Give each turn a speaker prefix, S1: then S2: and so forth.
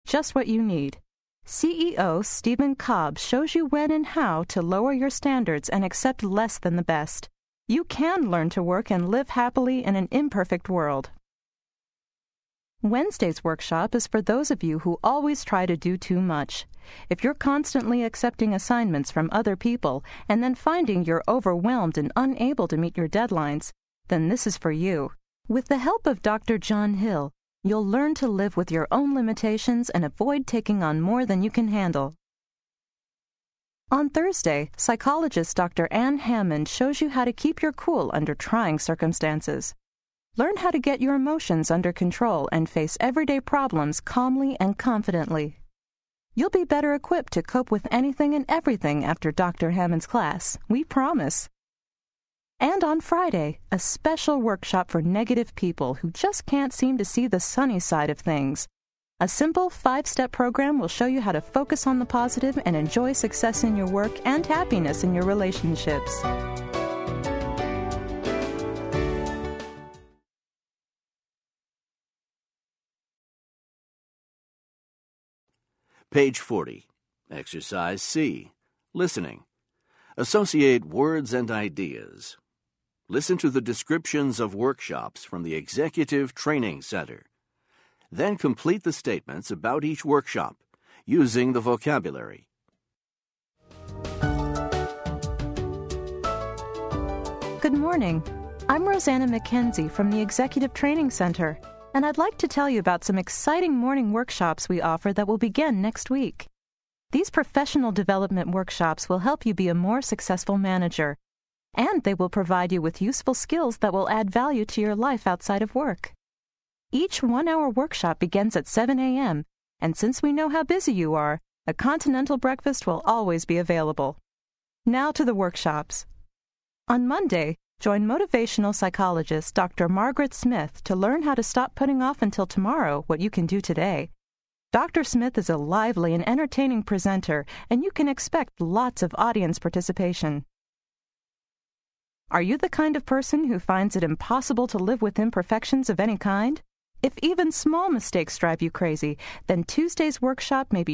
S1: just what you need. CEO Stephen Cobb shows you when and how to lower your standards and accept less than the best. You can learn to work and live happily in an imperfect world. Wednesday's workshop is for those of you who always try to do too much. If you're constantly accepting assignments from other people and then finding you're overwhelmed and unable to meet your deadlines, then this is for you. With the help of Dr. John Hill, you'll learn to live with your own limitations and avoid taking on more than you can handle. On Thursday, psychologist Dr. Ann Hammond shows you how to keep your cool under trying circumstances. Learn how to get your emotions under control and face everyday problems calmly and confidently. You'll be better equipped to cope with anything and everything after Dr. Hammond's class, we promise. And on Friday, a special workshop for negative people who just can't seem to see the sunny side of things. A simple 5-step program will show you how to focus on the positive and enjoy success in your work and happiness in your relationships.
S2: Page 40. Exercise C. Listening. Associate words and ideas. Listen to the descriptions of workshops from the Executive Training Center. Then complete the statements about each workshop using the vocabulary.
S1: Good morning. I'm Rosanna McKenzie from the Executive Training Center, and I'd like to tell you about some exciting morning workshops we offer that will begin next week. These professional development workshops will help you be a more successful manager, and they will provide you with useful skills that will add value to your life outside of work. Each 1-hour workshop begins at 7 a.m., and since we know how busy you are, a continental breakfast will always be available. Now to the workshops. On Monday, join motivational psychologist Dr. Margaret Smith to learn how to stop putting off until tomorrow what you can do today. Dr. Smith is a lively and entertaining presenter, and you can expect lots of audience participation. Are you the kind of person who finds it impossible to live with imperfections of any kind? If even small mistakes drive you crazy, then Tuesday's workshop may be